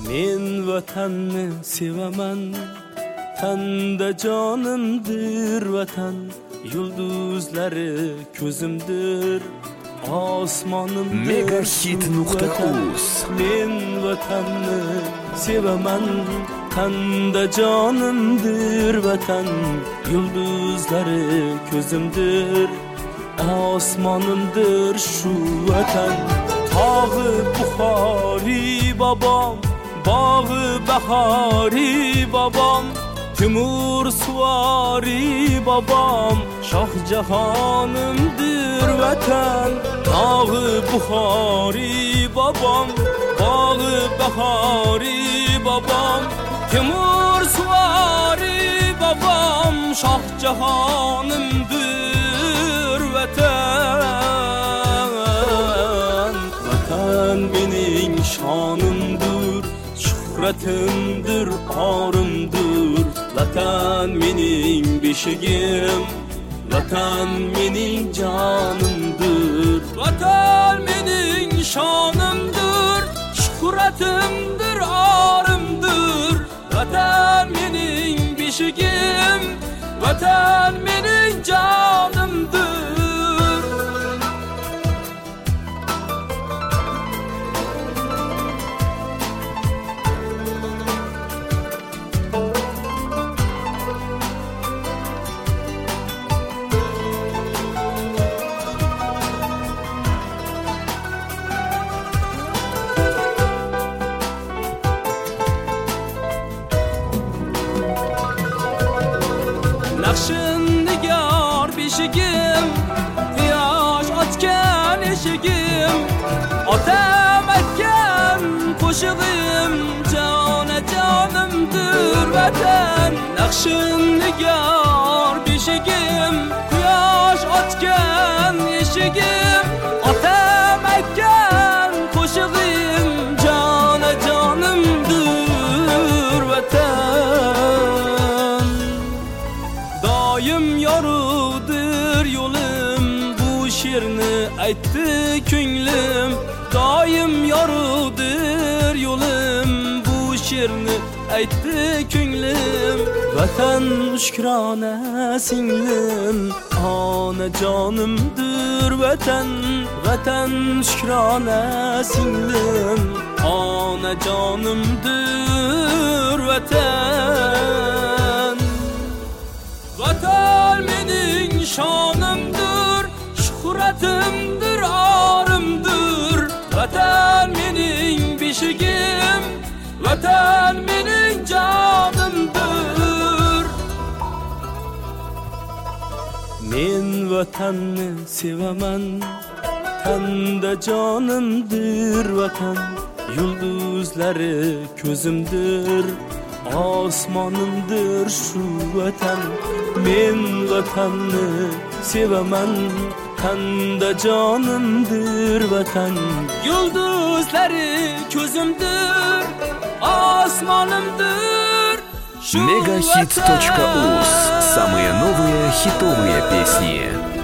Men vatanni sevaman, tanda jonimdir vatan, yulduzlari ko'zimdir, osmonimdir. Megahit.uz. Men vatanni sevaman, tanda jonimdir vatan, yulduzlari ko'zimdir, osmonimdir shu vatan. Tog'i Buxoriy bobom, bog'i bahori bobom, Timur Suvoriy bobom, Shoh jahonimdir vatan. Tog'i Buxoriy bobom, bog'i bahori bobom, Timur Suvoriy bobom, Shoh jahonimdir vatan. Vatan mening shonimdir, shuhratimdir, orimdir. Vatan mening beshigim, vatan mening jonimdir. Vatan mening shonimdir, shuhratimdir, orimdir. Vatan mening beshigim, vatan mening jonimdir. Naqshin nigar beshigim, quyosh ochgan eshigim, otam aytgan qo'shig'im, jonimdir vatan. Naqshin nigar beshigim, quyosh ochgan eshigim, otam aytgan qo'shig'im, jonimdir vatan. Doim yorug'dir yo'lim, bu she'rni aytdi ko'nglim. Doim yorug'dir yo'lim, bu she'rni aytdi ko'nglim. Vatan shukrona singlim, onajonimdir vatan. Vatan shukrona singlim, onajonimdir vatan. Vatan mening shonimdir, shuhratimdir, orimdir. Vatan mening beshigim, vatan mening jonimdir. Men vatanni sevaman, tanda jonimdir vatan, yulduzlari ko'zimdir, osmonimdir shu vatan. Men vatanni sevaman, tanda jonimdir vatan, yulduzlari ko'zimdir, osmonimdir shu vatan. Megahit.uz. Самые новые хитовые песни.